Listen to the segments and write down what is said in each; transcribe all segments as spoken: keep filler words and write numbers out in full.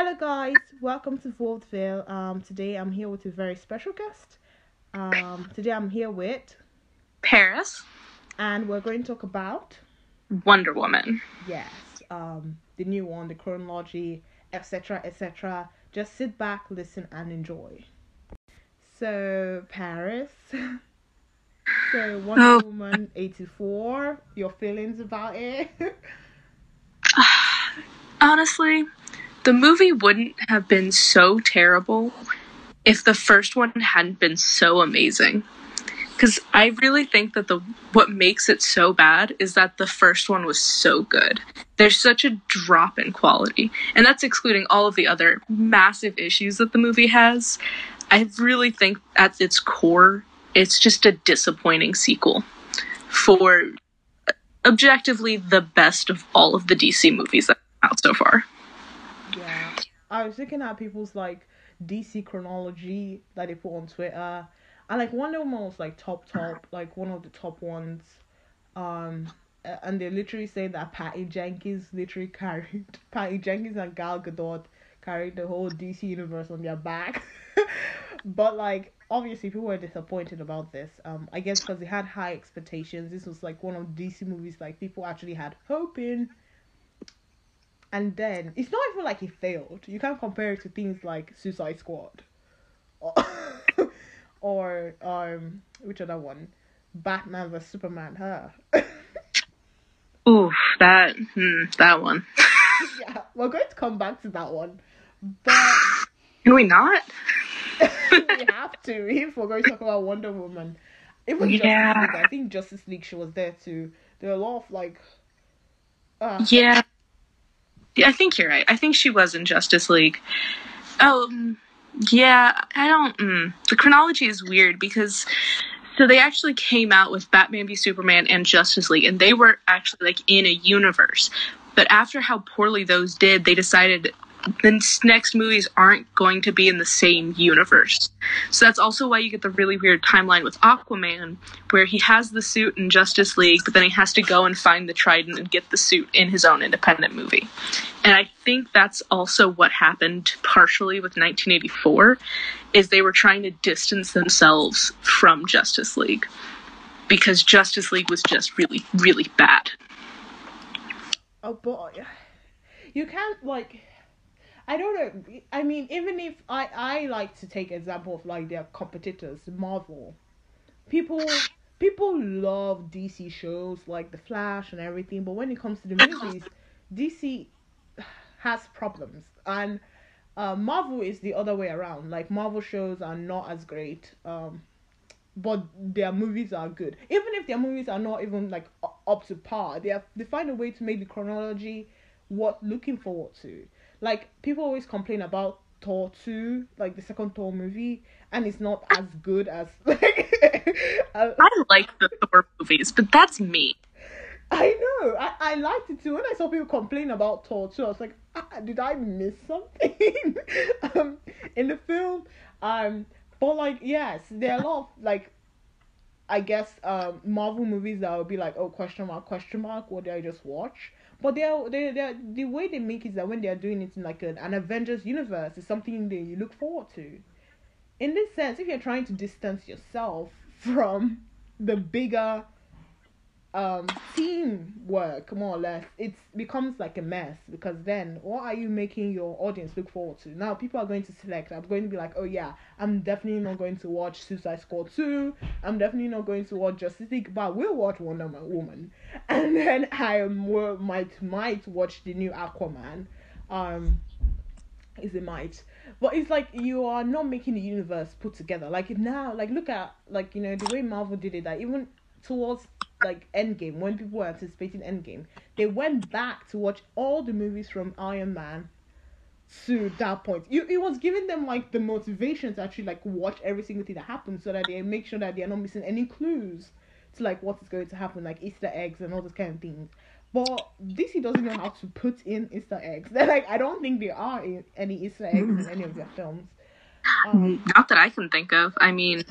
Hello, guys. Welcome to Vaudeville. Um, today I'm here with a very special guest. Um, today I'm here with, Paris. and we're going to talk about Wonder Woman. yes, um, the new one, the chronology, et cetera, et cetera. Just sit back, listen, and enjoy. So, Paris. So, Wonder Oh. Woman eighty-four. Your feelings about it? Honestly, the movie wouldn't have been so terrible if the first one hadn't been so amazing. Because I really think that the what makes it so bad is that the first one was so good. There's such a drop in quality. And that's excluding all of the other massive issues that the movie has. I really think at its core, it's just a disappointing sequel for objectively the best of all of the D C movies that are out so far. Yeah. I was looking at people's like D C chronology that they put on Twitter. And like Wonder Woman was like top top, like one of the top ones. Um a- and they literally say that Patty Jenkins literally carried Patty Jenkins and Gal Gadot carried the whole D C universe on their back. But like obviously people were disappointed about this. Um I guess because they had high expectations. This was like one of D C movies like people actually had hope in. And then it's not even like it failed. You can't compare it to things like Suicide Squad, or, or um, which other one? Batman vs Superman. Huh? Ooh, that hmm, that one. Yeah, we're going to come back to that one, but Can we not? we have to if we're going to talk about Wonder Woman. Even Yeah. Justice League, I think Justice League she was there too. There are a lot of like, uh, Yeah. Yeah, I think you're right. I think she was in Justice League. Um, yeah, I don't. Mm, the chronology is weird because so they actually came out with Batman v Superman and Justice League, and they were actually like in a universe. But after how poorly those did, they decided the next movies aren't going to be in the same universe. So that's also why you get the really weird timeline with Aquaman, where he has the suit in Justice League, but then he has to go and find the Trident and get the suit in his own independent movie. And I think that's also what happened partially with nineteen eighty-four, is they were trying to distance themselves from Justice League, because Justice League was just really, really bad. oh boy, you can't like. I don't know. I mean, even if I, I like to take example of like their competitors, Marvel. People people love D C shows like The Flash and everything, but when it comes to the movies, D C has problems, and uh, Marvel is the other way around. Like Marvel shows are not as great, um, but their movies are good. Even if their movies are not even like u- up to par, they have they find a way to make the chronology what looking forward to. Like people always complain about Thor two, like the second Thor movie, and it's not as good as like. uh, I like the Thor movies, but that's me. I know. I, I liked it too. When I saw people complain about Thor two, I was like, ah, did I miss something um, in the film? Um, but like, yes, there are a lot of like, I guess, um, Marvel movies that will be like, oh, question mark, question mark. What did I just watch? But they're, they they the way they make it is that when they're doing it in like an, an Avengers universe, it's something that you look forward to. In this sense, if you're trying to distance yourself from the bigger um teamwork, more or less, it becomes like a mess, because then what are you making your audience look forward to? Now people are going to select. I'm going to be like, oh yeah, I'm definitely not going to watch Suicide Squad two, I'm definitely not going to watch Justice League, but I will watch Wonder Woman. And then I will, might might watch the new Aquaman. um is it might, but it's like you are not making the universe put together. Like now, like look at like you know the way Marvel did it, that even towards like Endgame, when people were anticipating Endgame, they went back to watch all the movies from Iron Man to that point. You, it was giving them like the motivation to actually like watch every single thing that happens, so that they make sure that they are not missing any clues to like what is going to happen, like Easter eggs and all those kind of things. But D C doesn't know how to put in Easter eggs. They're like, I don't think there are in, any Easter eggs in any of their films. Um, Not that I can think of. I mean,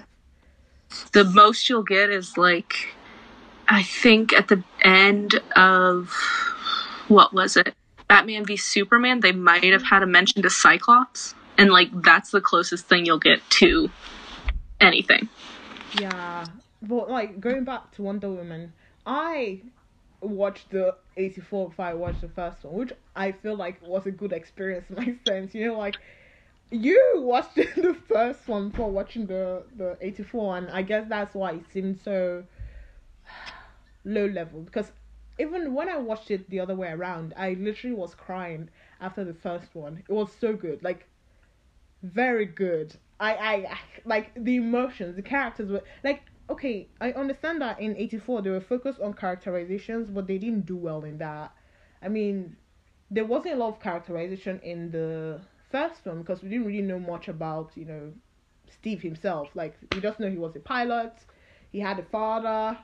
the most you'll get is like, I think at the end of, what was it? Batman v Superman, they might have had a mention to Cyclops, and like that's the closest thing you'll get to anything. Yeah, but like going back to Wonder Woman, I watched the eighty-four before I watched the first one, which I feel like was a good experience in my sense. You know, like you watched the first one before watching the the eighty-four, and I guess that's why it seemed so low level. Because even when I watched it the other way around, I literally was crying after the first one. It was so good, like very good. I I, I like the emotions, the characters were like. Okay, I understand that in eighty-four they were focused on characterizations, but they didn't do well in that. I mean, there wasn't a lot of characterization in the first one because we didn't really know much about, you know, Steve himself. Like, we just know he was a pilot, he had a father,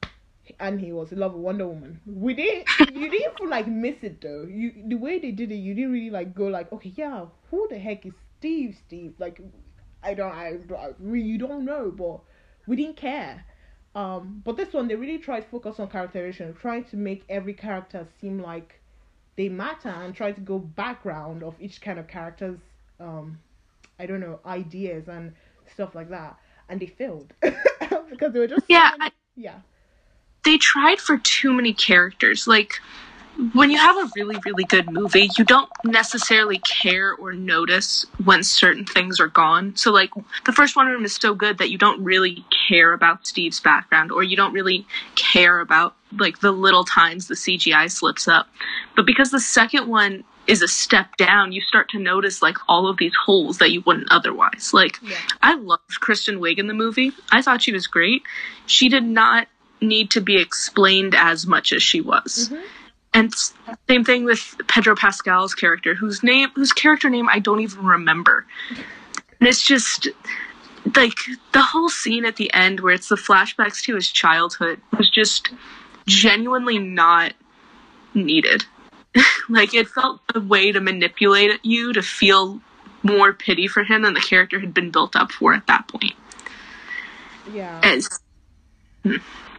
and he was in love with Wonder Woman. We didn't, you didn't even, like, miss it, though. You The way they did it, you didn't really, like, go, like, okay, yeah, who the heck is Steve, Steve? Like, I don't, I, I really, you don't know, but we didn't care. Um, but this one, they really tried to focus on characterization, trying to make every character seem like they matter and try to go background of each kind of character's, um, I don't know, ideas and stuff like that. And they failed. Because they were just... Yeah, so many, I, yeah. They tried for too many characters. Like, when you have a really, really good movie, you don't necessarily care or notice when certain things are gone. So, like, the first Wonder Woman is so good that you don't really care about Steve's background, or you don't really care about, like, the little times the C G I slips up. But because the second one is a step down, you start to notice, like, all of these holes that you wouldn't otherwise. Like, yeah. I loved Kristen Wiig in the movie. I thought she was great. She did not need to be explained as much as she was. Mm-hmm. And same thing with Pedro Pascal's character, whose name, whose character name I don't even remember. And it's just, like, the whole scene at the end where it's the flashbacks to his childhood was just genuinely not needed. Like, it felt a way to manipulate you to feel more pity for him than the character had been built up for at that point. Yeah. As, hmm.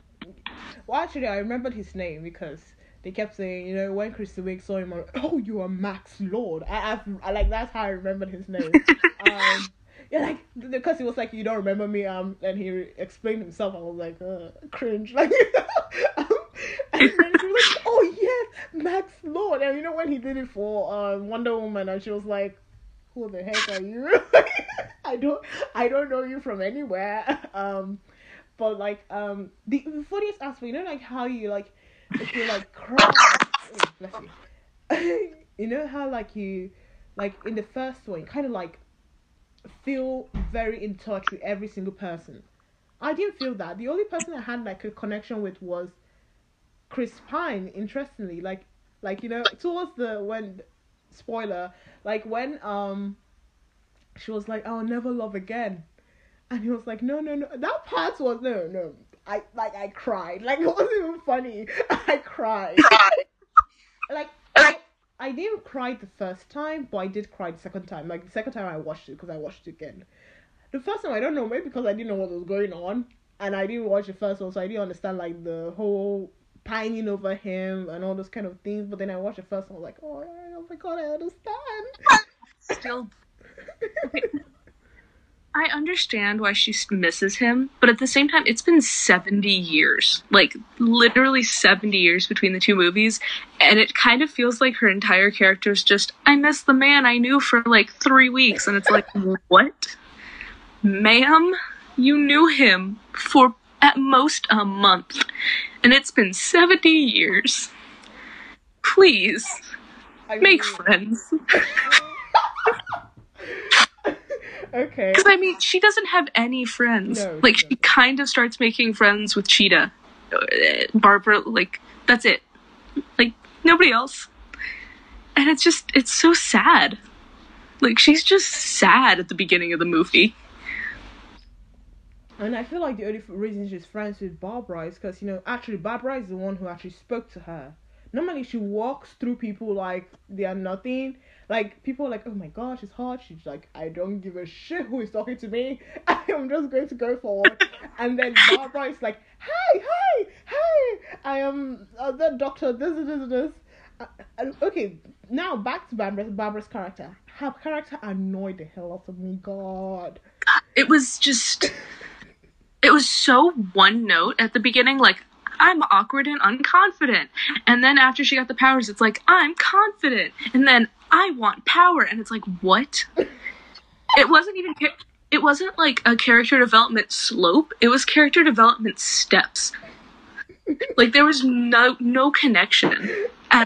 Well, actually, I remembered his name because they kept saying, you know, when Kristen Wiig saw him, oh, you are Max Lord. I, I, I like, that's how I remembered his name. um, yeah, like, because he was like, you don't remember me, um, and he explained himself. I was like, uh, cringe, like, um, and then she was like, oh yes, Max Lord. And you know when he did it for um, Wonder Woman, and she was like, who the heck are you? I don't, I don't know you from anywhere. Um, but like, um, the, the funniest aspect, you know, like how you like. If you like cry, oh, bless you. You know how like you, like in the first one, you kind of like feel very in touch with every single person. I didn't feel that. The only person I had like a connection with was Chris Pine. Interestingly, like, like you know, towards the when, spoiler, like when um, she was like, "I'll never love again," and he was like, "No, no, no." That part was no, no. I like I cried. Like it wasn't even funny. I cried. Like I, I didn't cry the first time, but I did cry the second time. Like the second time I watched it because I watched it again. The first time I don't know, maybe because I didn't know what was going on and I didn't watch the first one, so I didn't understand like the whole pining over him and all those kind of things. But then I watched the first one, I was like, oh, oh my god, I understand. Still. I understand why she misses him, but at the same time, it's been seventy years. Like, literally seventy years between the two movies, and it kind of feels like her entire character is just, I miss the man I knew for, like, three weeks, and it's like, what? Ma'am? You knew him for, at most, a month, and it's been seventy years. Please, I mean, make friends. Okay. Because, I mean, she doesn't have any friends. No, like, she, she kind of starts making friends with Cheetah. Barbara, like, that's it. Like, nobody else. And it's just, it's so sad. Like, she's just sad at the beginning of the movie. And I feel like the only reason she's friends with Barbara is because, you know, actually, Barbara is the one who actually spoke to her. Normally, she walks through people like they are nothing. Like, people are like, oh my gosh, she's hot. She's like, I don't give a shit who is talking to me. I'm just going to go forward. And then Barbara is like, hi, hi, hi. I am uh, the doctor, this, this, this. uh, uh, okay, now back to Barbara, Barbara's character. Her character annoyed the hell out of me. God, It was just, it was so one note at the beginning, like, I'm awkward and unconfident. And then after she got the powers, it's like, I'm confident. And then I want power. And it's like, what? It wasn't even, it wasn't like a character development slope. It was character development steps. Like, there was no, no connection at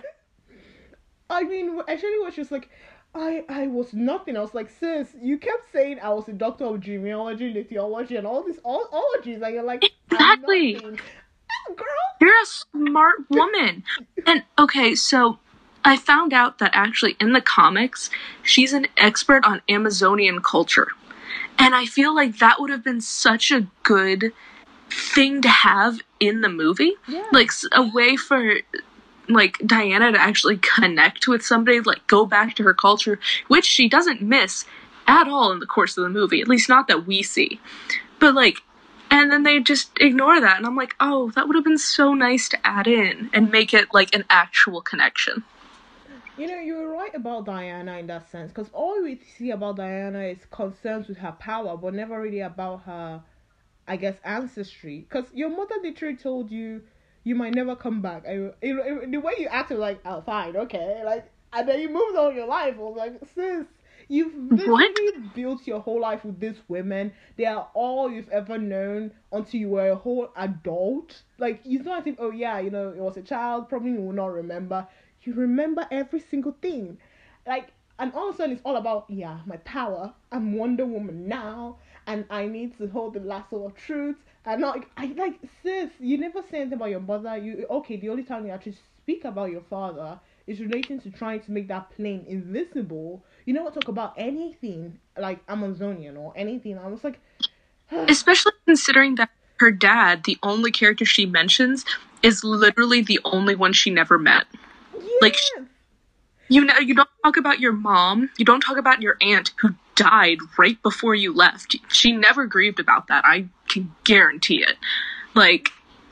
I mean, actually, was just like, I I was nothing. I was like, sis, you kept saying I was a doctor of genealogy, lithiology, and all these all ologies, and you're like, Exactly. I'm nothing. Girl, You're a smart woman. And okay, so I found out that actually in the comics, she's an expert on Amazonian culture. And I feel like that would have been such a good thing to have in the movie. Yeah. Like a way for like Diana to actually connect with somebody, like go back to her culture, which she doesn't miss at all in the course of the movie, at least not that we see. But like, and then they just ignore that, and I'm like, oh, that would have been so nice to add in and make it like an actual connection. You know, you're right about Diana in that sense, because all we see about Diana is concerns with her power, but never really about her, I guess, ancestry. Because your mother literally told you you might never come back. I, it, it, the way you acted, like, oh, fine, okay, like, and then you moved on your life. I was like, sis, you've literally built your whole life with these women. They are all you've ever known until you were a whole adult. Like, you don't think, oh yeah, you know, it was a child, probably you will not remember. You remember every single thing. Like, and all of a sudden it's all about, yeah, my power. I'm Wonder Woman now, and I need to hold the lasso of truth. And not, I like, sis, you never say anything about your mother. You okay? The only time you actually speak about your father is relating to trying to make that plane invisible. You never talk about anything like Amazonian or anything. I was like, especially considering that her dad, the only character she mentions, is literally the only one she never met. yes. Like, you know, you don't talk about your mom. You don't talk about your aunt who died right before you left. She never grieved about that. I can guarantee it. Like,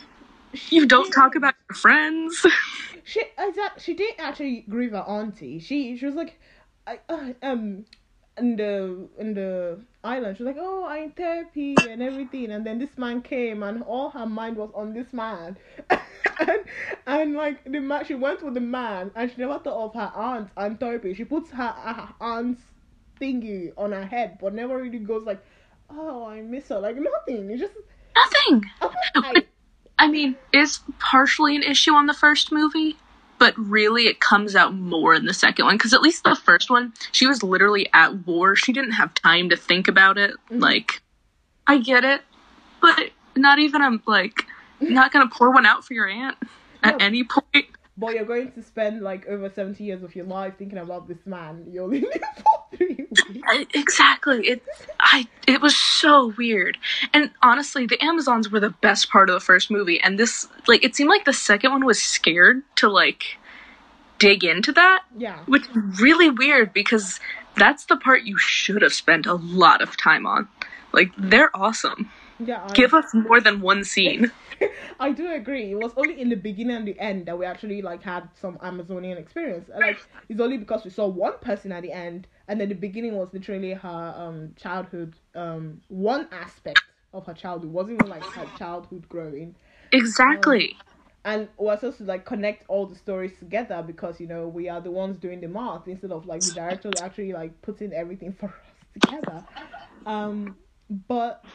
you don't talk about your friends. She exactly. She didn't actually grieve her auntie. She she was like, I uh, um. in the in the island, she was like, oh, I'm in therapy and everything, and then this man came and all her mind was on this man. and, and like the man, she went with the man and she never thought of her aunt and therapy. She puts her, her aunt's thingy on her head but never really goes like, oh, I miss her. Like, nothing. It's just Nothing. I, I mean, it's partially an issue on the first movie, but really it comes out more in the second one, because at least the first one, she was literally at war. She didn't have time to think about it. Mm-hmm. Like, I get it, but not even, I'm like, not gonna pour one out for your aunt at yeah. any point. But you're going to spend like over seventy years of your life thinking about this man you only live for three weeks. Exactly. It, I, it was so weird. And honestly, the Amazons were the best part of the first movie. And this, like, it seemed like the second one was scared to, like, dig into that. Yeah. Which is really weird, because that's the part you should have spent a lot of time on. Like, they're awesome. Yeah. I... Give us more than one scene. I do agree. It was only in the beginning and the end that we actually like had some Amazonian experience. Like, it's only because we saw one person at the end, and then the beginning was literally her um childhood, um one aspect of her childhood. It wasn't even like her childhood growing. Exactly. Um, and we're supposed to like connect all the stories together because, you know, we are the ones doing the math instead of like the director actually like putting everything for us together. Um, but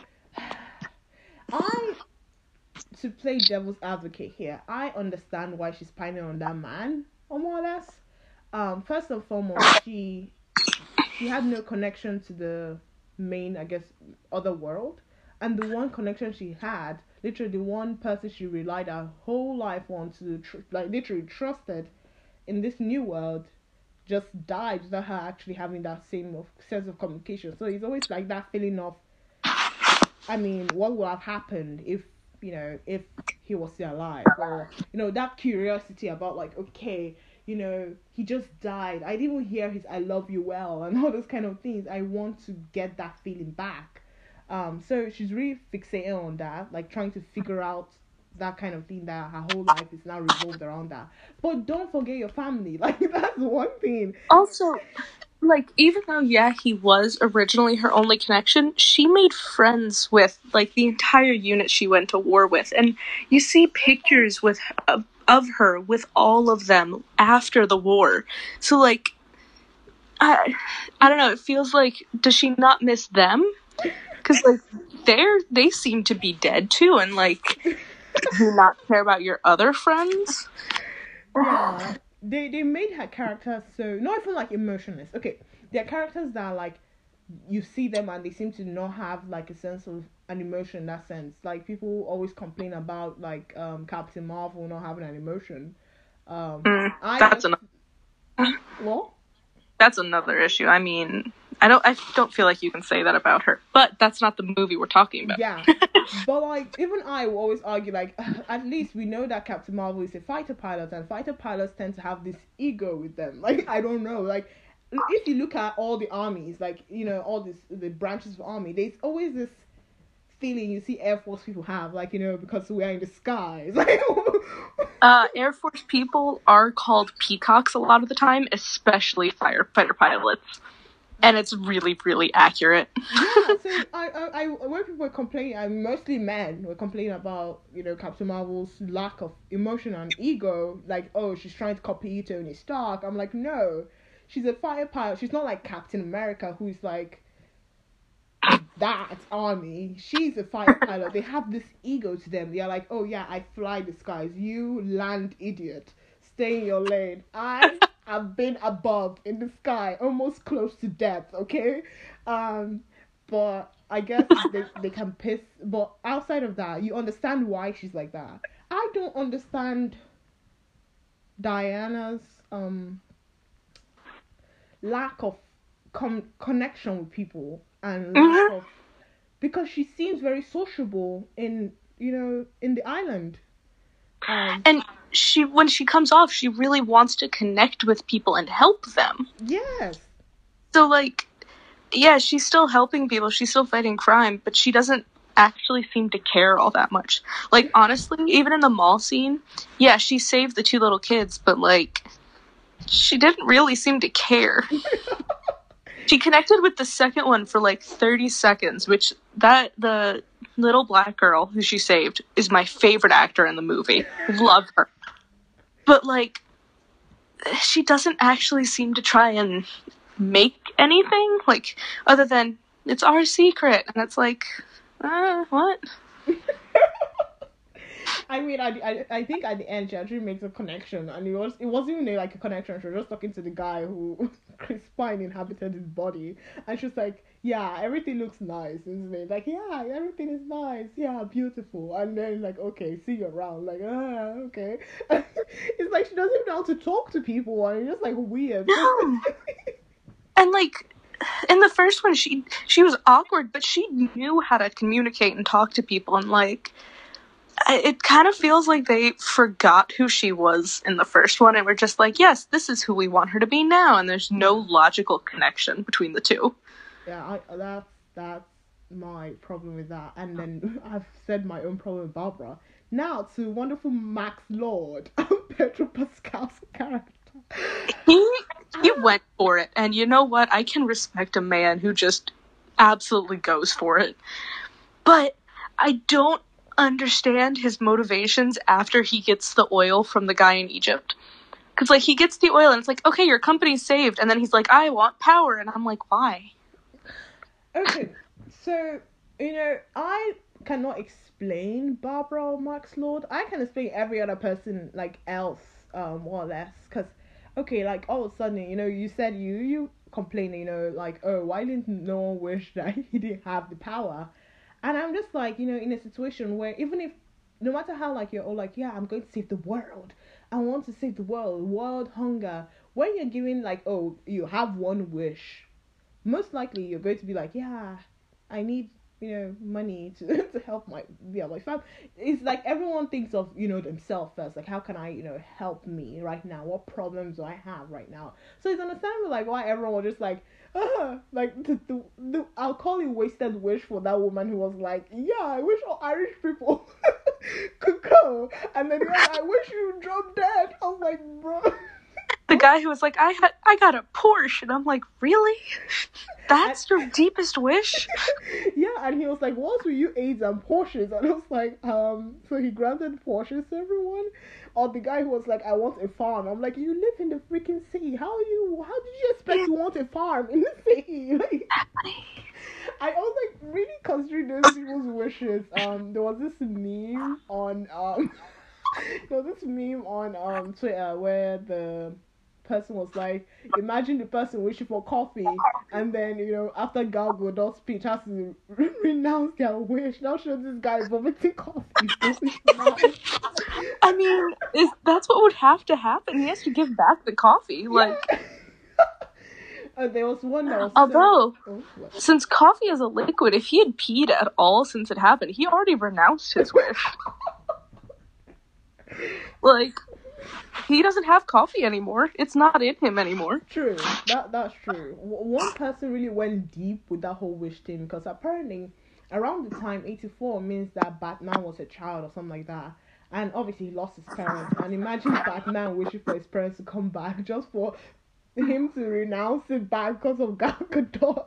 I. To play devil's advocate here, I understand why she's pining on that man, or more or less. Um, first and foremost, she she had no connection to the main, I guess, other world, and the one connection she had, literally the one person she relied her whole life on to, tr- like literally trusted in this new world, just died without her actually having that same of, sense of communication. So it's always like that feeling of, I mean, what would have happened if, you know, if he was still alive, or, you know, that curiosity about like, okay, you know, he just died. I didn't even hear his "I love you well" and all those kind of things. I want to get that feeling back. Um, so she's really fixated on that, like trying to figure out that kind of thing that her whole life is now revolved around that. But don't forget your family. Like that's one thing. Also, like, even though, yeah, he was originally her only connection, she made friends with, like, the entire unit she went to war with. And you see pictures with of, of her with all of them after the war. So, like, I, I don't know, it feels like, does she not miss them? Because, like, they're, they seem to be dead, too. And, like, do you not care about your other friends? Yeah. They they made her characters so not even like emotionless. Okay, they're characters that like you see them and they seem to not have like a sense of an emotion in that sense. Like people always complain about like um Captain Marvel not having an emotion. Um, Mm, I that's another. What? That's another issue. I mean, I don't I don't feel like you can say that about her. But that's not the movie we're talking about. Yeah. But like even I will always argue like at least we know that Captain Marvel is a fighter pilot and fighter pilots tend to have this ego with them. Like I don't know. Like if you look at all the armies, like you know, all this the branches of army, there's always this feeling you see Air Force people have, like, you know, because we're in the skies. uh, Air Force people are called peacocks a lot of the time, especially firefighter pilots. And it's really, really accurate. Yeah, so I, I, I, when people were complaining, I mostly men were complaining about, you know, Captain Marvel's lack of emotion and ego. Like, oh, she's trying to copy Tony Stark. I'm like, no, she's a fire pilot. She's not like Captain America, who's like that army. She's a fighter pilot. They have this ego to them. They're like, oh yeah, I fly the skies. You land idiot. Stay in your lane. I have been above in the sky, almost close to death, okay? Um, but I guess they, they can piss. But outside of that, you understand why she's like that. I don't understand Diana's um lack of com- connection with people and lack Mm-hmm. of, because she seems very sociable in, you know, in the island. Um, And she, when she comes off, she really wants to connect with people and help them. yes. So, like, yeah, she's still helping people, she's still fighting crime, but she doesn't actually seem to care all that much. Like, honestly, even in the mall scene, yeah, she saved the two little kids, but, like, she didn't really seem to care. She connected with the second one for, like, thirty seconds, which, that, the little black girl who she saved is my favorite actor in the movie. Love her. But, like, she doesn't actually seem to try and make anything, like, other than, it's our secret, and it's like, uh, what? I mean, I, I, I think at the end she actually makes a connection, and it was it wasn't even like a connection. She was just talking to the guy who Chris Pine inhabited his body, and she was like, "Yeah, everything looks nice, isn't it?" Like, "Yeah, everything is nice. Yeah, beautiful." And then like, "Okay, see you around." Like, ah, okay. It's like she doesn't even know how to talk to people, and it's just like weird. No. And, like, in the first one, she she was awkward, but she knew how to communicate and talk to people, and, like, it kind of feels like they forgot who she was in the first one, and we're just like, yes, this is who we want her to be now, and there's no logical connection between the two. Yeah, I, that's that's my problem with that. And then I've said my own problem with Barbara. Now to wonderful Max Lord, Pedro Pascal's character. He he went for it, and you know what? I can respect a man who just absolutely goes for it. But I don't understand his motivations after he gets the oil from the guy in Egypt. Because, like, he gets the oil, and it's like, okay, your company's saved. And then he's like, I want power. And I'm like, why? Okay, so, you know, I cannot explain Barbara or Max Lord. I can explain every other person, like, else, um, more or less. Because, okay, like, all of a sudden, you know, you said you, you complain, you know, like, oh, why didn't no one wish that he didn't have the power? And I'm just like, you know, in a situation where even if, no matter how, like, you're all like, yeah, I'm going to save the world. I want to save the world, world hunger. When you're giving, like, oh, you have one wish, most likely you're going to be like, yeah, I need you know, money to, to help my yeah my family. It's like everyone thinks of, you know, themselves first. Like, how can I, you know, help me right now? What problems do I have right now? So it's understandable like why everyone was just like, uh, like the, the, the I'll call it wasted wish for that woman who was like, yeah, I wish all Irish people could go, and then the other, I wish you drop dead. I was like, bro. The guy who was like, I had, I got a Porsche, and I'm like, really? That's And- your deepest wish? Yeah, and he was like, "What's with you AIDS and Porsches?" And I was like, um, so he granted Porsches to everyone. Or the guy who was like, "I want a farm." I'm like, "You live in the freaking city. How are you? How did you expect to want a farm in the city?" Like, I was like really considering those people's wishes. Um, there was this meme on um, there was this meme on um Twitter where the person was like, imagine the person wishing for coffee, and then, you know, after Gal Gadot's speech has to re- renounce their wish. Now show this guy vomiting coffee from his mouth. I mean, is that's what would have to happen. He has to give back the coffee. Like, Yeah. Uh, there was one that was although, so... oh, what? since coffee is a liquid, if he had peed at all since it happened, he already renounced his wish. Like, he doesn't have coffee anymore. It's not in him anymore. True, that that's true. W- one person really went deep with that whole wish thing, because apparently around the time eighty-four means that Batman was a child or something like that, and obviously he lost his parents. And imagine Batman wishing for his parents to come back just for him to renounce it back because of Gal Gadot.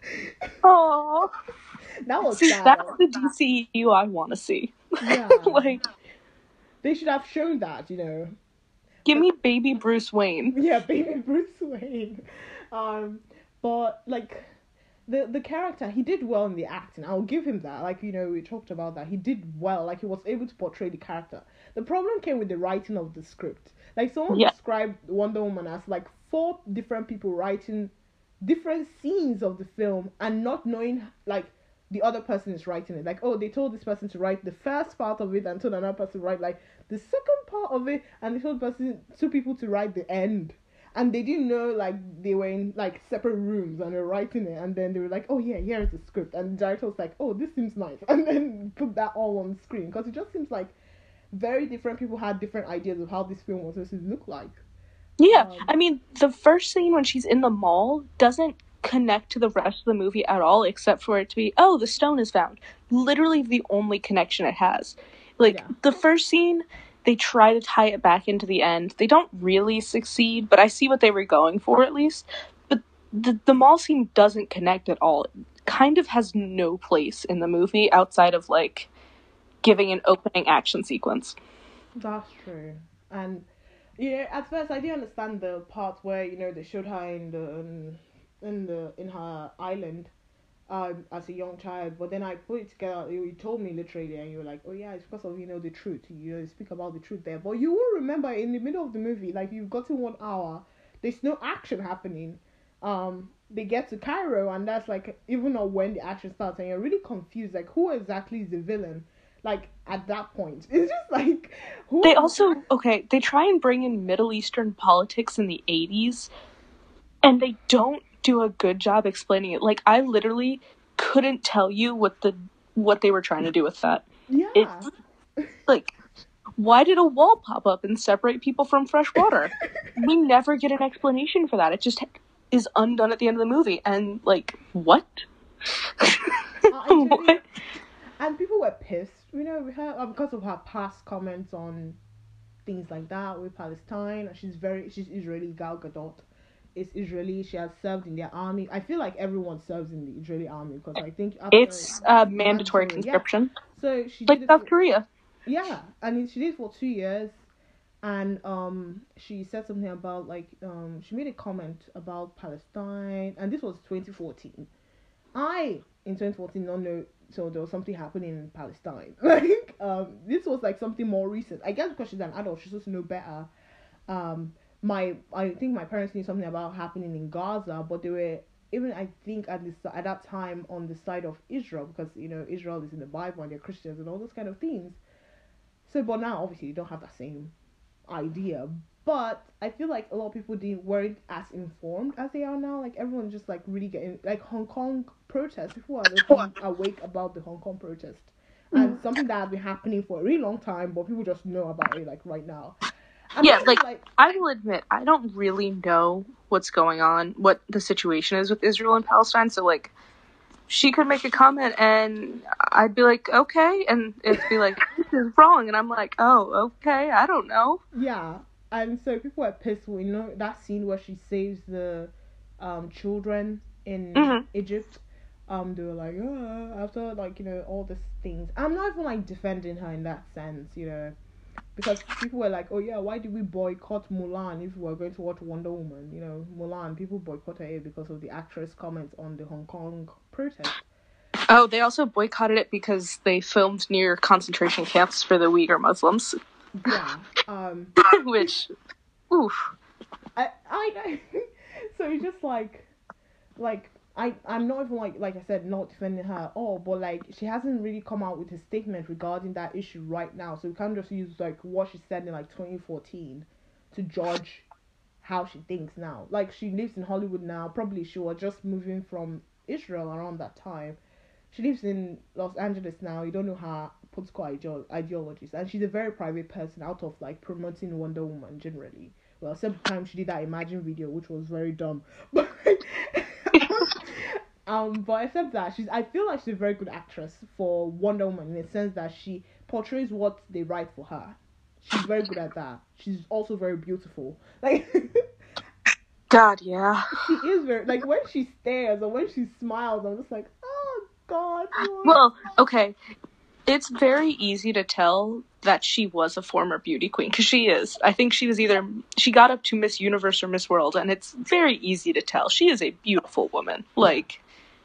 Oh, That was see, sad. that's the D C U I want to see. Yeah, Like, they should have shown that, you know. give me baby Bruce Wayne. Yeah, baby Bruce Wayne. Um, but like the the character, he did well in the acting. I'll give him that. Like, you know, we talked about that. He did well. Like, he was able to portray the character. The problem came with the writing of the script. Like, someone Yeah. described Wonder Woman as like four different people writing different scenes of the film and not knowing like the other person is writing it. Like, oh, they told this person to write the first part of it and told another person to write like the second part of it, and they told person two people to write the end. And they didn't know, like, they were in like separate rooms and they were writing it, and then they were like, oh yeah, here is the script, and the director was like, oh, this seems nice, and then put that all on screen, because it just seems like very different people had different ideas of how this film was supposed to look like. Yeah, Um, I mean, the first scene when she's in the mall doesn't connect to the rest of the movie at all, except for it to be, oh, the stone is found. Literally the only connection it has. Like, Yeah. the first scene, they try to tie it back into the end. They don't really succeed, but I see what they were going for, at least. But the, the mall scene doesn't connect at all. It kind of has no place in the movie outside of, like, giving an opening action sequence. That's true. And you know, at first I didn't understand the part where, you know, they showed her in the in, in the in her island um as a young child, but then I put it together. You, you told me literally, and you were like, oh yeah, it's because of, you know, the truth. You know, you speak about the truth there, but you will remember in the middle of the movie, like, you've got to one hour, there's no action happening. Um, they get to Cairo, and that's like even not when the action starts, and you're really confused, like, who exactly is the villain? Like, at that point, it's just like who. They also, okay, they try and bring in Middle Eastern politics in the eighties, and they don't do a good job explaining it. Like, I literally couldn't tell you what the what they were trying to do with that. Yeah. It's, like, why did a wall pop up and separate people from fresh water? We never get an explanation for that. It just is undone at the end of the movie, and, like, what? Uh, actually, What? and people were pissed, you know, with her, uh, because of her past comments on things like that with Palestine. She's very, she's Israeli. Gal Gadot is Israeli. She has served in their army. I feel like everyone serves in the Israeli army, because I think after It's uh, mandatory yeah. conscription. So she Like did it South for, Korea. yeah, and she did it for two years, and um, she said something about, like, um, she made a comment about Palestine, and this was twenty fourteen. I in twenty fourteen don't know, so there was something happening in Palestine. Like, um, this was like something more recent. I guess because she's an adult, she's supposed to know better. Um, my I think my parents knew something about happening in Gaza, but they were even, I think, at this at that time on the side of Israel, because, you know, Israel is in the Bible and they're Christians and all those kind of things. So, but now obviously you don't have that same idea. But I feel like a lot of people didn't weren't as informed as they are now. Like everyone's just like really getting like Hong Kong protests. People are looking awake about the Hong Kong protest, and something that has been happening for a really long time, but people just know about it like right now. I'm yeah, like, like I will admit, I don't really know what's going on, what the situation is with Israel and Palestine. So like, she could make a comment and I'd be like, okay, and it'd be like, this is wrong, and I'm like, oh, okay, I don't know. Yeah, and so people are pissed. You know that scene where she saves the um children in Mhm. Egypt. Um, they were like, oh, after like you know all these things. I'm not even like defending her in that sense, you know, because people were like, oh yeah, why did we boycott Mulan if we were going to watch Wonder Woman? You know, Mulan, people boycotted it because of the actress' comments on the Hong Kong protest. Oh, they also boycotted it because they filmed near concentration camps for the Uyghur Muslims. Yeah. Um. Which, oof. I I know. So it's just like, like I I'm not even like like I said not defending her at all, but like she hasn't really come out with a statement regarding that issue right now. So we can't just use like what she said in like twenty fourteen to judge how she thinks now. Like she lives in Hollywood now. Probably she was just moving from Israel around that time. She lives in Los Angeles now. You don't know her political ideo- ideologies, and she's a very private person. Out of like promoting Wonder Woman generally. Well, except the time she did that Imagine video, which was very dumb. But um, but except that she's, I feel like she's a very good actress for Wonder Woman in the sense that she portrays what they write for her. She's very good at that. She's also very beautiful. Like. God, yeah. She is very like when she stares or when she smiles. I'm just like, oh God. Lord. Well, okay. It's very easy to tell that she was a former beauty queen, because she is. I think she was either, she got up to Miss Universe or Miss World, and it's very easy to tell. She is a beautiful woman. Like.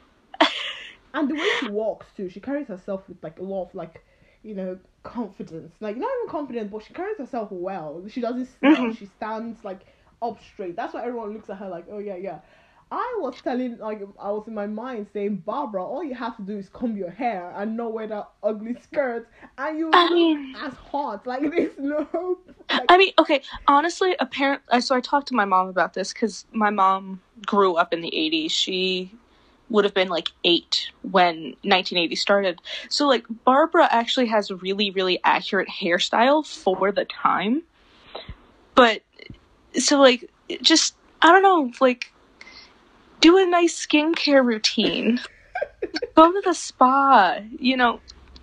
And the way she walks, too. She carries herself with, like, a lot of, like, you know, confidence. Like, not even confidence, but she carries herself well. She doesn't stand. Mm-hmm. She stands, like, up straight. That's why everyone looks at her like, oh, yeah, yeah. I was telling, like, I was in my mind saying, Barbara, all you have to do is comb your hair and not wear that ugly skirt, and you I look mean, as hot. Like, there's no... Like, I mean, okay, honestly, apparently, so I talked to my mom about this, because my mom grew up in the eighties. She would have been, like, eight when nineteen eighty started. So, like, Barbara actually has a really, really accurate hairstyle for the time. But, so, like, just, I don't know, like, do a nice skincare routine. Go to the spa. You know,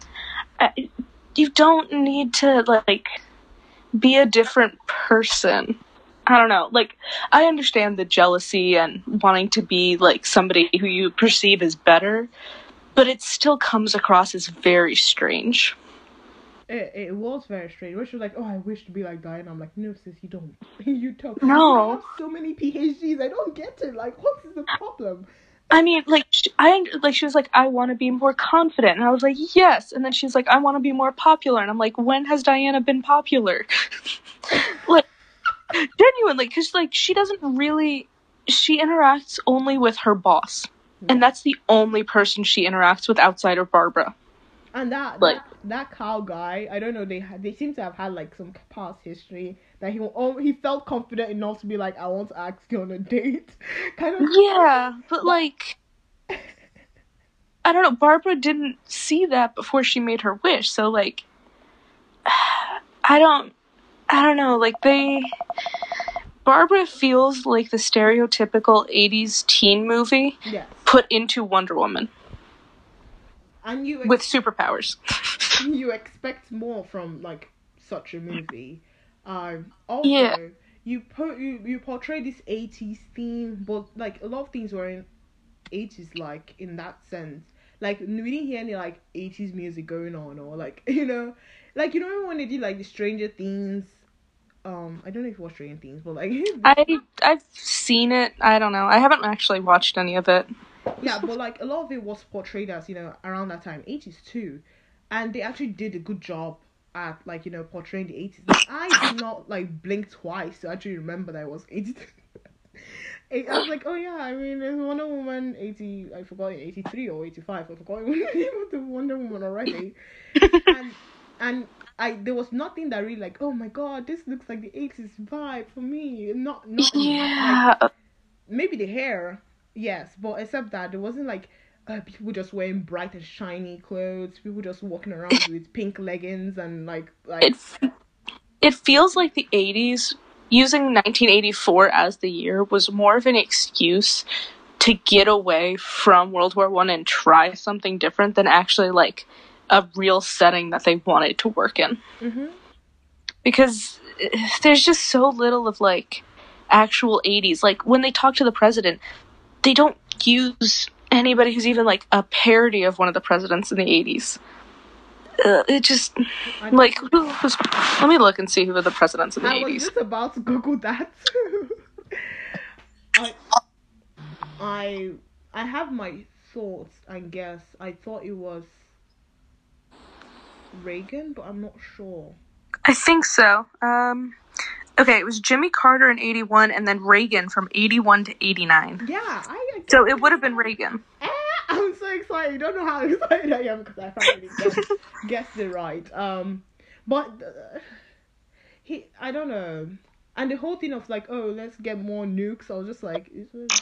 you don't need to, like, be a different person. I don't know. Like, I understand the jealousy and wanting to be, like, somebody who you perceive as better, but it still comes across as very strange. It, it was very strange. Where she was like, oh, I wish to be like Diana. I'm like, no, sis, you don't. You don't. No. You have so many P H Ds. I don't get it. Like, what is the problem? I mean, like, she, I like she was like, I want to be more confident, and I was like, yes. And then she's like, I want to be more popular, and I'm like, when has Diana been popular? Like, genuinely, because like she doesn't really, she interacts only with her boss, yeah. And that's the only person she interacts with outside of Barbara. And that, like, that that cow guy, I don't know, they had, they seem to have had like some past history that he oh, he felt confident enough to be like, I want to ask you on a date, kind of. Yeah, but like, I don't know. Barbara didn't see that before she made her wish, so like, I don't, I don't know. Like they, Barbara feels like the stereotypical eighties teen movie, yes, put into Wonder Woman. And you ex- with superpowers. You expect more from like such a movie. Um, also, yeah. you put you, you portray this eighties theme, but like a lot of things were in eighties, like in that sense. Like we didn't hear any like eighties music going on, or like you know, like you know when they did like the Stranger Things. Um, I don't know if you watch Stranger Things, but like I I've seen it. I don't know. I haven't actually watched any of it. Yeah, but like a lot of it was portrayed as, you know, around that time, eighties too, and they actually did a good job at like, you know, portraying the eighties. Like, I did not like blink twice to actually remember that it was eighties. I was like, oh yeah, I mean, there's Wonder Woman eighty. I forgot eighty-three or eighty-five. I forgot the name of the Wonder Woman already. and and I there was nothing that really like, oh my god, this looks like the eighties vibe for me. Not nothing. Like Yeah. maybe the hair, yes, but except that there wasn't like uh, people just wearing bright and shiny clothes, people just walking around with pink leggings and like like It it feels like the eighties, using nineteen eighty-four as the year, was more of an excuse to get away from World War One and try something different than actually like a real setting that they wanted to work in. Mm-hmm. Because eh, there's just so little of like actual eighties. Like when they talk to the president, they don't use anybody who's even like a parody of one of the presidents in the eighties. Uh, it just I, like who was, let me look and see who were the presidents in the I was eighties. just about to Google that. I I I have my thoughts. I guess I thought it was Reagan, but I'm not sure. I think so. Um, okay, it was Jimmy Carter in eighty-one, and then Reagan from eighty-one to eighty-nine. Yeah, I. I So it would have been Reagan. Eh, I'm so excited. You don't know how excited I am because I finally guessed, guessed it right. Um, but uh, he, I don't know. And the whole thing of like, oh, let's get more nukes. I was just like,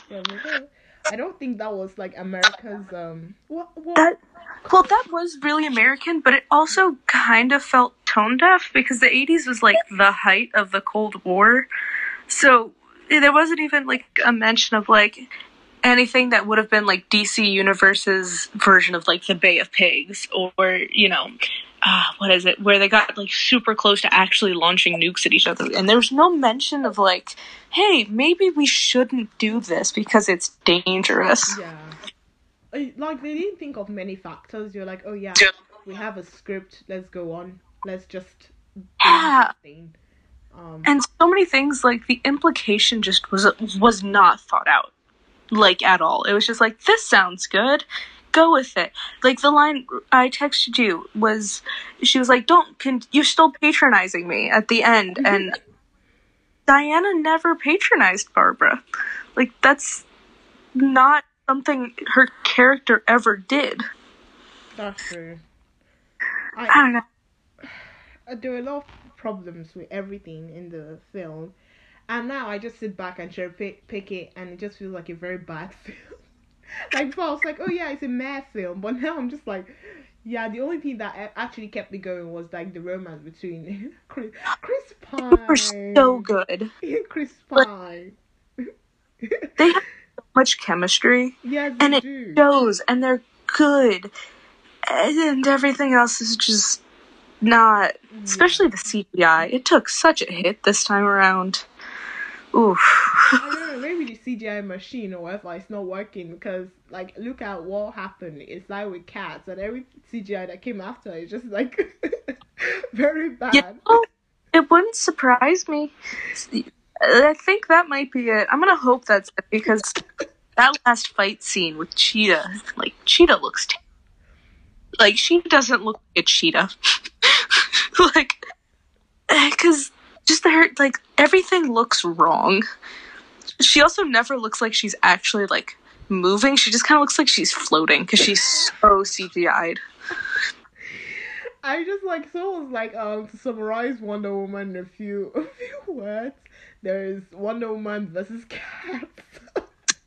I don't think that was like America's. Um, what? what? That well, that was really American, but it also kind of felt tone deaf because the eighties was like the height of the Cold War. So there wasn't even like a mention of like anything that would have been like D C Universe's version of like the Bay of Pigs, or you know, uh, what is it, where they got like super close to actually launching nukes at each other, and there was no mention of like, hey, maybe we shouldn't do this because it's dangerous. Yeah. Like they didn't think of many factors. You're like, oh yeah, we have a script. Let's go on. Let's just yeah. Um, and so many things, like the implication just was was not thought out, like at all. It was just like, this sounds good, go with it. Like the line I texted you was, she was like, "Don't, can you're still patronizing me" at the end, and Diana never patronized Barbara. Like that's not something her character ever did. That's true. I, I don't know. There were a lot of problems with everything in the film, and now I just sit back and cherry pick, pick it, and it just feels like a very bad film. Like before, I was like, oh yeah, it's a mad film, but now I'm just like, yeah, the only thing that actually kept me going was like the romance between Chris, Chris Pine. They were so good. Chris Pine. They have so much chemistry. Yes, and it do. shows, and they're good, and everything else is just not. Yeah. Especially the C G I. It took such a hit this time around. Oof. I don't know, maybe the C G I machine or whatever is not working, because like look at what happened. It's like with Cats, and every C G I that came after is just like very bad. You know, it wouldn't surprise me. I think that might be it. I'm gonna hope that's it, because that last fight scene with Cheetah, like Cheetah looks t- like she doesn't look like a cheetah. Like, because just her, like everything looks wrong. She also never looks like she's actually like moving. She just kind of looks like she's floating because she's so C G I'd. I just like so was like um to summarize Wonder Woman in a few a few words. There's Wonder Woman versus Cats.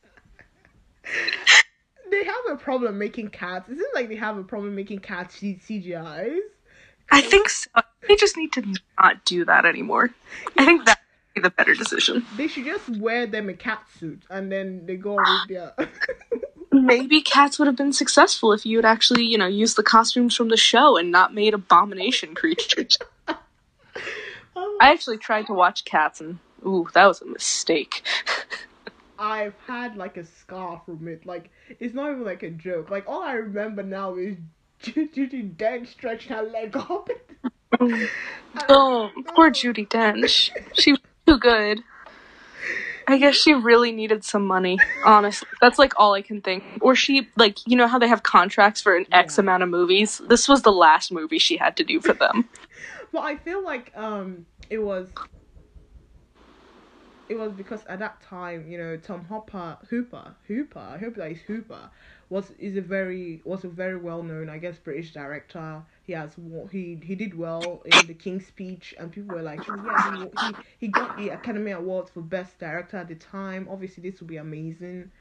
They have a problem making cats. It seems like they have a problem making cats C G Is. I think so. They just need to not do that anymore. I think that would be the better decision. They should just wear them a cat suit and then they go with their. Maybe Cats would have been successful if you had actually, you know, used the costumes from the show and not made abomination creatures. um, I actually tried to watch Cats, and ooh, that was a mistake. I've had like a scar from it. Like it's not even like a joke. Like all I remember now is Judi Dench stretching her leg up. Oh, poor Judi Dench. She was too good. I guess she really needed some money, honestly. That's, like, all I can think. Or she, like, you know how they have contracts for an yeah. X amount of movies? This was the last movie she had to do for them. Well, I feel like um, it was... It was because at that time, you know, Tom Hopper, Hooper, Hooper, I hope that is Hooper, was is a very was a very well known, I guess, British director. He he has wo- he he did well in the King's Speech, and people were like, yeah, he wo- he he got the Academy Award for Best Director at the time. Obviously, this would be amazing.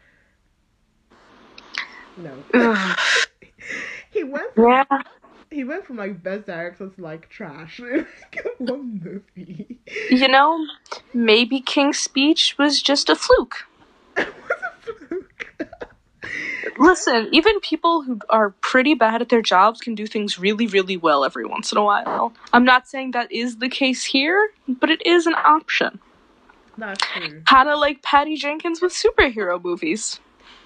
No, he went from Yeah. he went from like Best Director to like trash. Like, one movie. You know, maybe King's Speech was just a fluke. What a fluke. Listen, even people who are pretty bad at their jobs can do things really, really well every once in a while. I'm not saying that is the case here, but it is an option. That's true. Kind of like Patty Jenkins with superhero movies.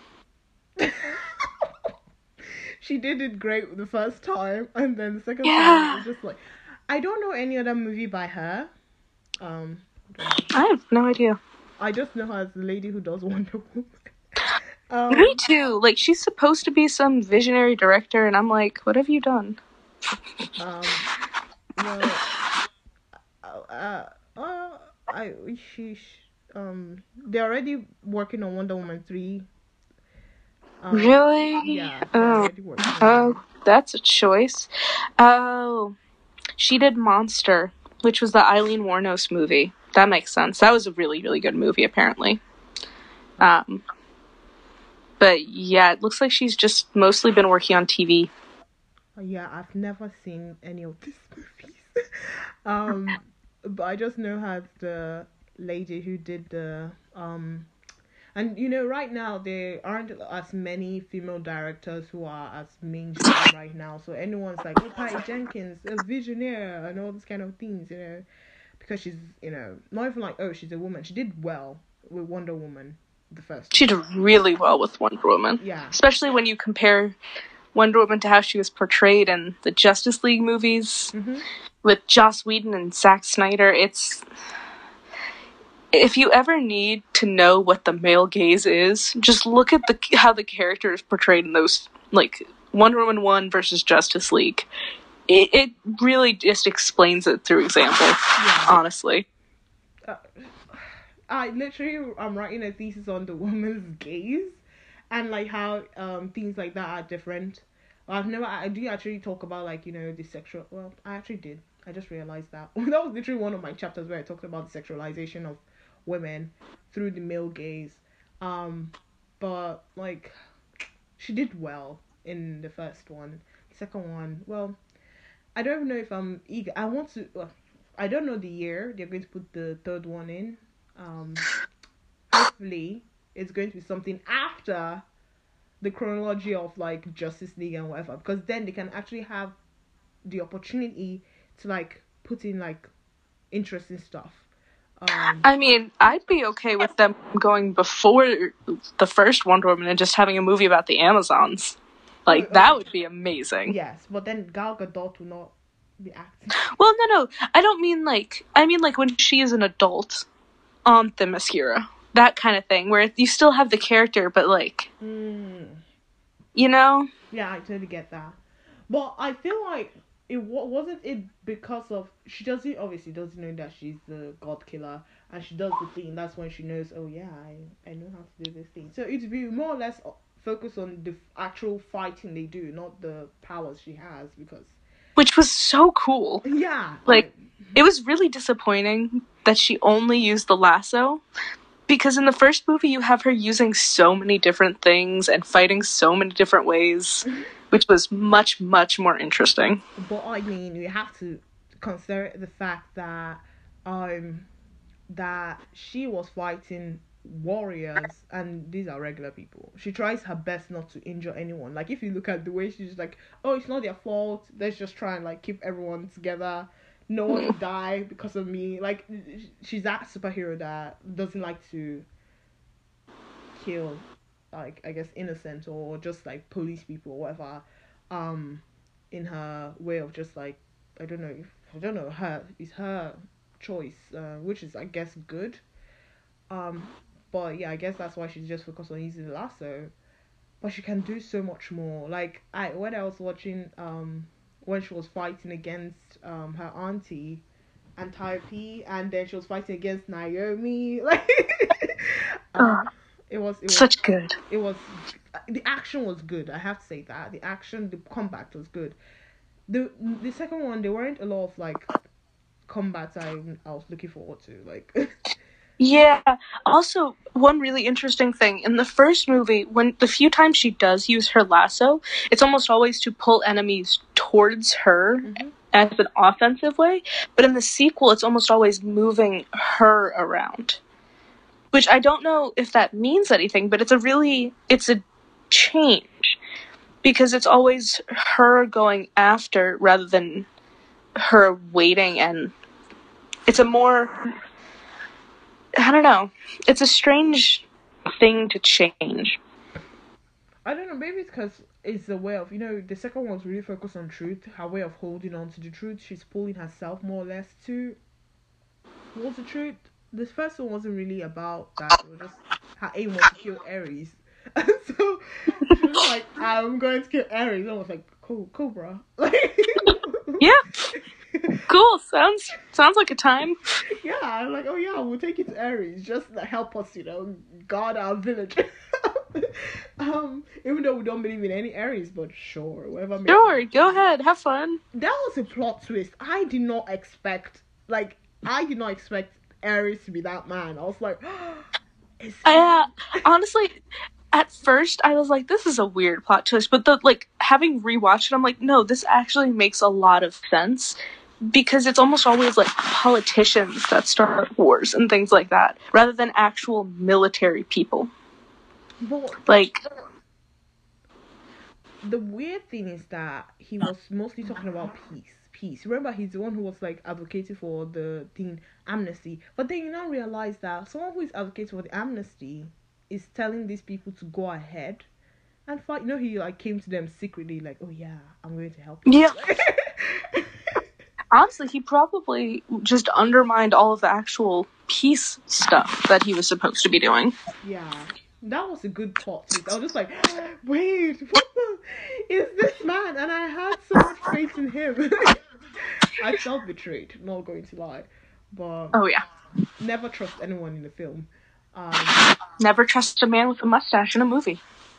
She did it great the first time, and then the second Yeah. time it was just like, I don't know any other movie by her. Um, I have no idea. I just know her as the lady who does Wonder Woman. Um, Me too. Like, she's supposed to be some visionary director, and I'm like, what have you done? um, well, uh, uh, I she um they're already working on Wonder Woman three. Um, Really? Yeah. they're Oh, already working on oh, that. that's a choice. Oh, she did Monster, which was the Eileen Wuornos movie. That makes sense. That was a really, really good movie, apparently. Um, but yeah, it looks like she's just mostly been working on T V. Yeah, I've never seen any of these movies. um, but I just know her as the lady who did the um, and you know right now there aren't as many female directors who are as mainstream right now. So anyone's like, oh, Patty Jenkins, a visionaire, and all these kind of things, you know, because she's you know not even like oh she's a woman. She did well with Wonder Woman, the first. She did really well with Wonder Woman. Yeah. Especially when you compare Wonder Woman to how she was portrayed in the Justice League movies Mm-hmm. with Joss Whedon and Zack Snyder. It's... If you ever need to know what the male gaze is, just look at the how the character is portrayed in those, like, Wonder Woman one versus Justice League. It, it really just explains it through example, Yeah. honestly. Uh, I literally I'm writing a thesis on the woman's gaze and like how um things like that are different. I've never I do actually talk about like you know the sexual. Well, I actually did. I just realized that that was literally one of my chapters where I talked about the sexualization of women through the male gaze. Um, but like she did well in the first one. The second one, well, I don't even know if I'm eager. I want to. Well, I don't know the year they're going to put the third one in. Um, hopefully, it's going to be something after the chronology of like Justice League and whatever, because then they can actually have the opportunity to like put in like interesting stuff. Um, I mean, I'd be okay with them going before the first Wonder Woman and just having a movie about the Amazons. Like, Okay. that would be amazing. yes, but then Gal Gadot will not be acting. Well, no, no. I don't mean like... I mean like when she is an adult on Themyscira. That kind of thing, where you still have the character, but like... Mm. You know? Yeah, I totally get that. But I feel like it wa- wasn't it because of she doesn't obviously doesn't know that she's the god killer and she does the thing. That's when she knows. Oh yeah, I I know how to do this thing. So it'd be more or less focus on the actual fighting they do, not the powers she has. Because Which was so cool. yeah, Like, it was really disappointing that she only used the lasso. Because in the first movie, you have her using so many different things and fighting so many different ways, which was much, much more interesting. But I mean, we have to consider the fact that um that she was fighting warriors and these are regular people. She tries her best not to injure anyone. Like if you look at the way she's like, oh, it's not their fault. Let's just try and like keep everyone together. No one will die because of me. Like she's that superhero that doesn't like to kill, like I guess innocent or just like police people or whatever. Um, in her way of just like I don't know if I don't know her it's her choice, uh, which is I guess good. Um, but yeah, I guess that's why she's just focused on using the lasso. But she can do so much more. Like I when I was watching um when she was fighting against um her auntie Antiope and then she was fighting against Naomi, like um, it was it was Such good. it was the action was good. I have to say that the action, the combat was good. the the second one there weren't a lot of like combats I I was looking forward to. Like Yeah. Also, one really interesting thing in the first movie, when the few times she does use her lasso, it's almost always to pull enemies towards her mm-hmm. as an offensive way. But in the sequel, it's almost always moving her around, which I don't know if that means anything. But it's a really it's a change because it's always her going after rather than her waiting, and it's a more. I don't know. It's a strange thing to change. I don't know, maybe it's because it's a way of, you know, the second one's really focused on truth, her way of holding on to the truth. She's pulling herself more or less to towards the truth. This first one wasn't really about that. It was just her aim was to kill Ares. And so she was like, I'm going to kill Ares. I was like, cool, cool, bro. Like, yeah. Cool. Sounds sounds like a time. Yeah, I'm like, oh yeah, we'll take it to Ares. Just to help us, you know, guard our village. um, even though we don't believe in any Ares, but sure, whatever. Makes Sure, sense. go ahead, have fun. That was a plot twist. I did not expect, like, I did not expect Ares to be that man. I was like, is uh, honestly, at first I was like, this is a weird plot twist, but the like having rewatched it, I'm like, no, this actually makes a lot of sense. Because it's almost always like politicians that start wars and things like that, rather than actual military people. Well, like, the weird thing is that he was mostly talking about peace. Peace. Remember, he's the one who was like advocating for the thing amnesty. But then you now realize that someone who is advocating for the amnesty is telling these people to go ahead and fight. You know, he like came to them secretly, like, "Oh yeah, I'm going to help you." Yeah. Honestly, he probably just undermined all of the actual peace stuff that he was supposed to be doing. Yeah, that was a good plot twist. I was just like, wait, what the is this man? And I had so much faith in him. I felt betrayed, not going to lie. But oh yeah, never trust anyone in the film. Um, never trust a man with a mustache in a movie.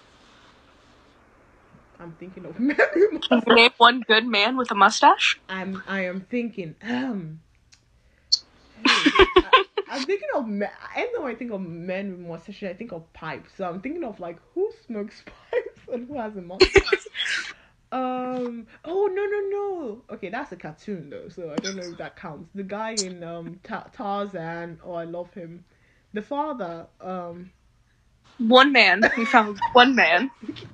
I'm thinking of many Name one good man with a mustache. I'm I am thinking um hey, I, I'm thinking of men. Every time I think of men with mustaches, I think of pipes. So I'm thinking of like who smokes pipes and who has a mustache. um oh no no no okay, that's a cartoon though, so I don't know if that counts. The guy in um Ta- Tarzan, oh I love him. The father, um one man. We found one man.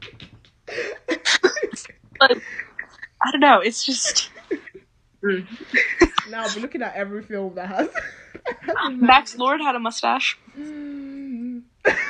But I don't know, it's just mm. Now I'll be looking at every film that has, has Max Lord had a mustache. Mm.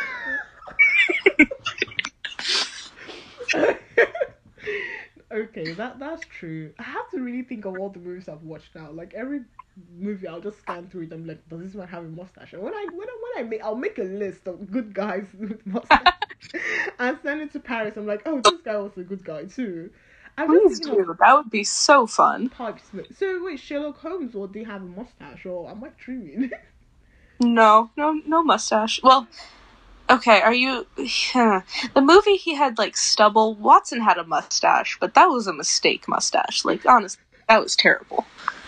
Okay, that that's true. I have to really think of all the movies I've watched now. Like every movie, I'll just scan through it. I'm like, does this one have a mustache? And when I when I, when I make, I'll make a list of good guys with mustache and send it to Paris. I'm like, oh, this guy was a good guy too. I'm Please do. That would be so fun. Pipe smoke. So wait, Sherlock Holmes, or they have a mustache, or am I dreaming? No, no, no mustache. Well, okay, are you... Yeah. The movie, he had, like, stubble. Watson had a mustache, but that was a mistake mustache. Like, honestly, that was terrible.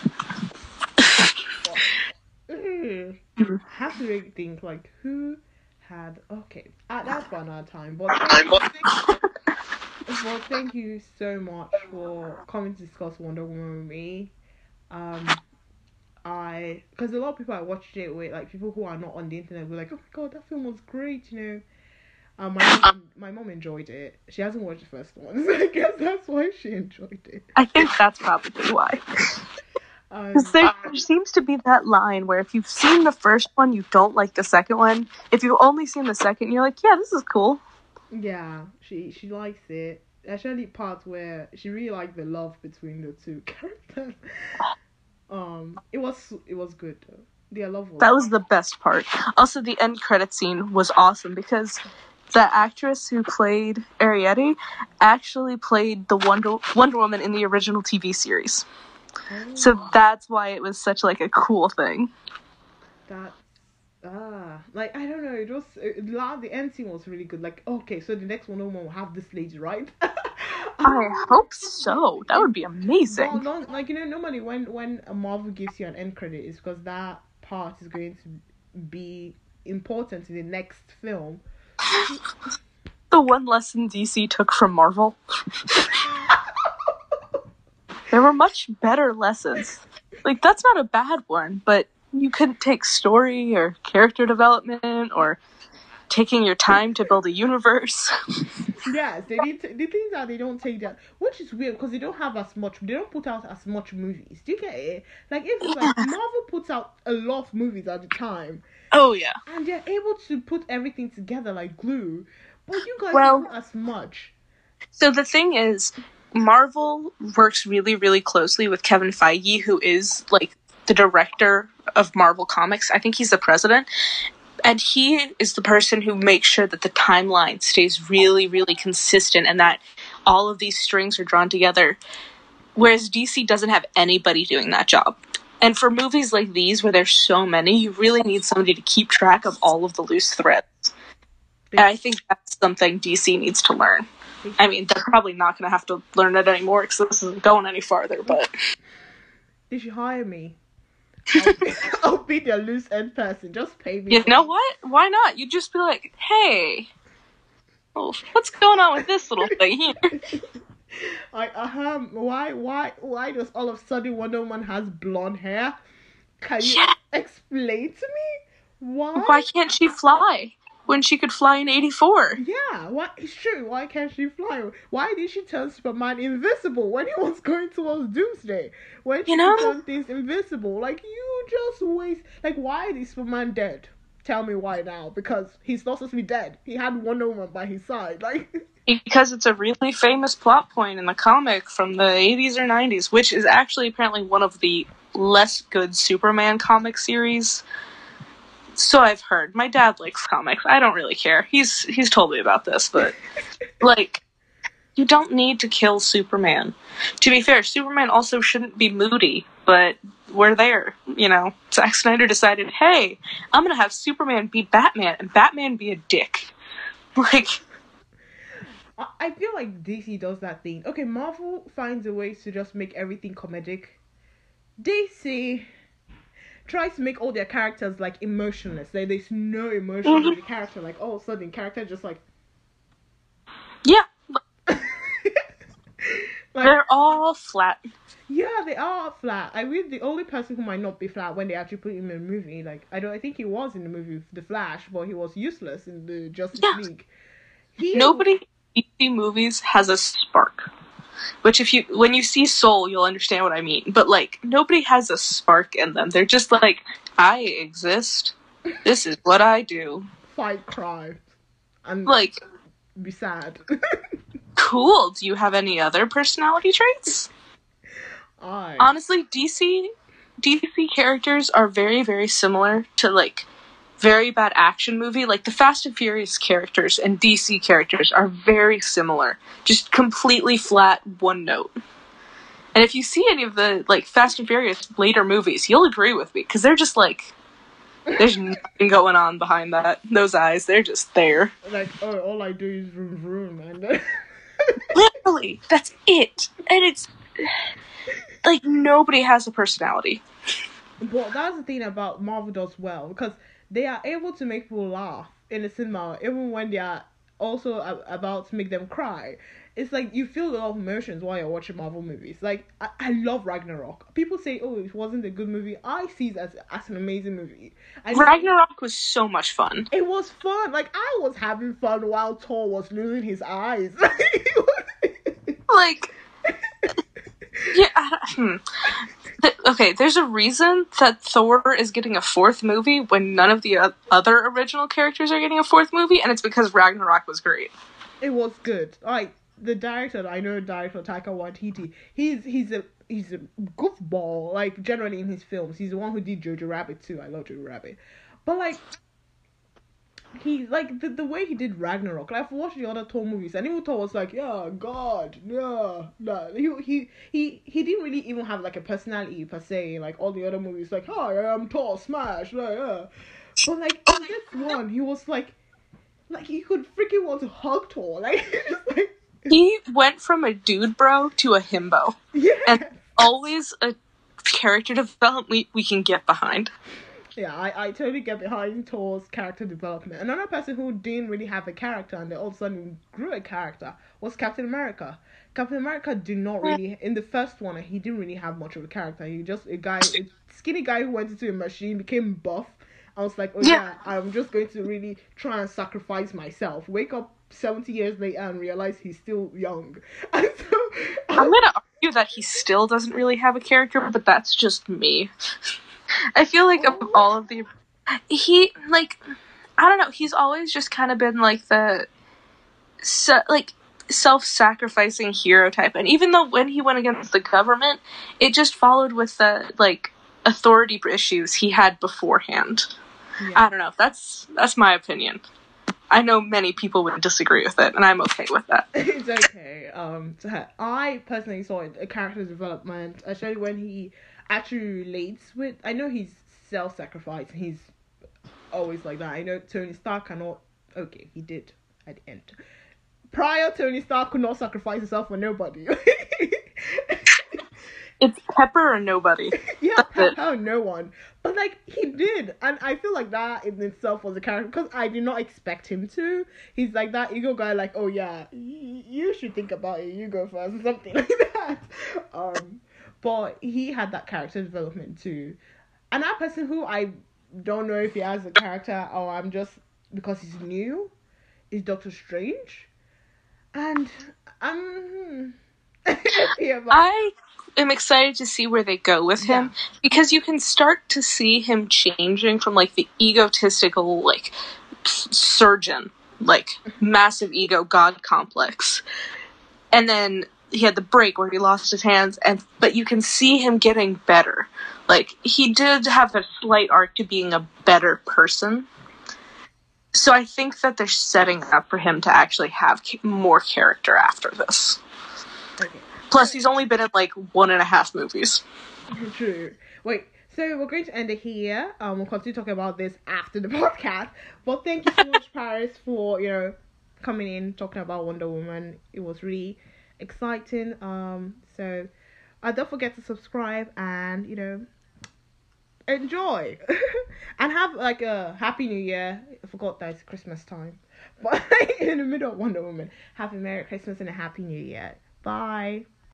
mm. I have to really think, like, who had... Okay, uh, that's for another time, but... Thank, well, thank you so much for coming to discuss Wonder Woman with me. Um... I, because a lot of people I watched it with, like people who are not on the internet, were like, "Oh my god, that film was great," you know. Um, my mom, my mom enjoyed it. She hasn't watched the first one, so I guess that's why she enjoyed it. I think that's probably why. Because um, there, there seems to be that line where if you've seen the first one, you don't like the second one. If you've only seen the second, you're like, "Yeah, this is cool." Yeah, she she likes it. Especially parts where she really liked the love between the two characters. Um, it was it was good though. The love was that was the best part. Also, the end credit scene was awesome because the actress who played Arrietty actually played the Wonder Wonder Woman in the original T V series. Oh. So that's why it was such like a cool thing. That ah, like I don't know. It was it, the end scene was really good. Like okay, so the next Wonder Woman will have this lady, right? I hope so. That would be amazing. Well, no, like you know, normally when when a Marvel gives you an end credit, it's because that part is going to be important in the next film. The one lesson D C took from Marvel. There were much better lessons. Like, that's not a bad one, but you couldn't take story or character development or taking your time to build a universe. Yes, they need to, the things that they don't take that, which is weird because they don't have as much. They don't put out as much movies. Do you get it? Like if it's like Marvel puts out a lot of movies at the time. Oh yeah, and they're able to put everything together like glue. But you guys well, don't as much. So the thing is, Marvel works really, really closely with Kevin Feige, who is like the director of Marvel Comics. I think he's the president. And he is the person who makes sure that the timeline stays really, really consistent and that all of these strings are drawn together. Whereas D C doesn't have anybody doing that job. And for movies like these, where there's so many, you really need somebody to keep track of all of the loose threads. And I think that's something D C needs to learn. I mean, they're probably not going to have to learn it anymore because this isn't going any farther, but... They should hire me. I'll be, I'll be their loose end person. Just pay me. You know what? Why not? You'd just be like, hey, oh, what's going on with this little thing here? I um, why, why, why does all of a sudden Wonder Woman has blonde hair? Can you yeah. explain to me why? Why can't she fly when she could fly in eighty-four? Yeah, what? It's true. Why can't she fly? Why did she turn Superman invisible when he was going towards Doomsday? When she you know? turned things invisible, like you just waste. Like, why is Superman dead? Tell me why now? Because he's not supposed to be dead. He had Wonder Woman by his side, like. Because it's a really famous plot point in the comic from the eighties or nineties, which is actually apparently one of the less good Superman comic series. So I've heard. My dad likes comics. I don't really care. He's he's told me about this, but like, you don't need to kill Superman. To be fair, Superman also shouldn't be moody, but we're there. You know, Zack Snyder decided, hey, I'm gonna have Superman be Batman and Batman be a dick. Like, I feel like D C does that thing. Okay, Marvel finds a way to just make everything comedic. D C tries to make all their characters like emotionless. Like there's no emotion mm-hmm. in the character. Like all of a sudden, character just like yeah, like, they're all flat. Yeah, they are flat. I mean, the only person who might not be flat when they actually put him in a movie, like I don't, I think he was in the movie The Flash, but he was useless in the Justice yeah. League. He Nobody in D C movies has a spark. Which, if you when you see Soul, you'll understand what I mean. But like, nobody has a spark in them. They're just like, I exist. This is what I do. Fight, cry, and like, be sad. Cool. Do you have any other personality traits? I honestly, D C D C characters are very, very similar to like very bad action movie. Like the Fast and Furious characters and D C characters are very similar. Just completely flat, one note. And if you see any of the like Fast and Furious later movies, you'll agree with me because they're just like, there's nothing going on behind that. Those eyes, they're just there. Like, oh, all I do is vroom vroom, man. Literally, that's it. And it's like nobody has a personality. But that's the thing about Marvel does well because they are able to make people laugh in the cinema, even when they are also a- about to make them cry. It's like you feel a lot of emotions while you're watching Marvel movies. Like, I, I love Ragnarok. People say, oh, it wasn't a good movie. I see it as, as an amazing movie. I Ragnarok was so much fun. It was fun. Like, I was having fun while Thor was losing his eyes. Like, yeah, hmm. Okay, there's a reason that Thor is getting a fourth movie when none of the other original characters are getting a fourth movie, and it's because Ragnarok was great. It was good. Like, the director, I know director Taika Waititi, he's he's a he's a goofball, like, generally in his films. He's the one who did Jojo Rabbit too. I love Jojo Rabbit. But, like, he, like, the, the way he did Ragnarok, like, I've watched the other Thor movies, and even Thor was like, yeah, God, yeah, nah. He, he, he, he didn't really even have, like, a personality, per se, like, all the other movies, like, hi, I'm Thor, smash, yeah, yeah. But, like, in this one, he was, like, like, he could freaking want to hug Thor, like, just, like, He went from a dude bro to a himbo. Yeah. And always a character development we, we can get behind. Yeah, I, I totally get behind Thor's character development. Another person who didn't really have a character and then all of a sudden grew a character was Captain America. Captain America did not really, in the first one, he didn't really have much of a character. He just a guy, a skinny guy who went into a machine, became buff. I was like, oh yeah, yeah I'm just going to really try and sacrifice myself. Wake up seventy years later and realize he's still young. And so, I'm gonna argue that he still doesn't really have a character, but that's just me. I feel like of all of the... He, like... I don't know, he's always just kind of been, like, the... So, like, self-sacrificing hero type. And even though when he went against the government, it just followed with the, like, authority issues he had beforehand. Yeah. I don't know. That's that's my opinion. I know many people would disagree with it, and I'm okay with that. It's okay. Um, I personally saw a character development, especially when he actually relates with... I know he's self-sacrificed. He's always like that. I know Tony Stark cannot... Okay, he did at the end. Prior, Tony Stark could not sacrifice himself for nobody. It's Pepper or nobody. Yeah, Pepper or no one. But, like, he did. And I feel like that in itself was a character. Because I did not expect him to. He's like that ego guy, like, oh, yeah, y- you should think about it. You go first. Or something like that. Um, but he had that character development, too. Another person who I don't know if he has a character or I'm just... Because he's new, is Doctor Strange. And I'm... yeah, but... I... I'm excited to see where they go with him, yeah. Because you can start to see him changing from, like, the egotistical, like, surgeon, like, massive ego god complex, and then he had the break where he lost his hands, and but you can see him getting better. Like, he did have a slight arc to being a better person, so I think that they're setting up for him to actually have more character after this. Okay. Plus, he's only been in, like, one and a half movies. True. Wait, so we're going to end it here. Um, we'll continue talking about this after the podcast. But thank you so much, Paris, for, you know, coming in, talking about Wonder Woman. It was really exciting. Um, so, uh, don't forget to subscribe and, you know, enjoy. And have, like, a Happy New Year. I forgot that it's Christmas time. But in the middle of Wonder Woman, have a Merry Christmas and a Happy New Year. Bye.